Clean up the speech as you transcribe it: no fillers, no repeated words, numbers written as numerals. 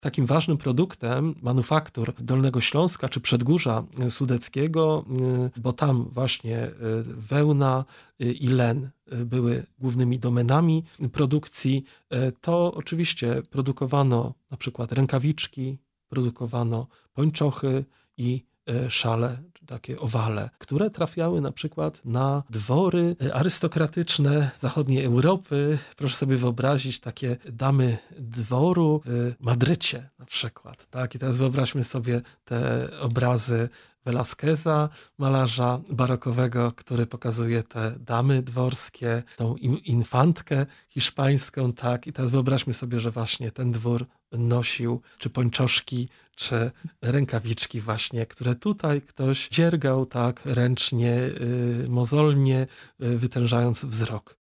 Takim ważnym produktem manufaktur Dolnego Śląska czy Przedgórza Sudeckiego, bo tam właśnie wełna i len były głównymi domenami produkcji, to oczywiście produkowano na przykład rękawiczki, produkowano pończochy i szale, czy takie owale, które trafiały na przykład na dwory arystokratyczne zachodniej Europy. Proszę sobie wyobrazić takie damy dworu w Madrycie na przykład. Tak? I teraz wyobraźmy sobie te obrazy Velázqueza, malarza barokowego, który pokazuje te damy dworskie, tą infantkę hiszpańską, tak. I teraz wyobraźmy sobie, że właśnie ten dwór nosił czy pończoszki, czy rękawiczki właśnie, które tutaj ktoś dziergał tak ręcznie, mozolnie, wytężając wzrok.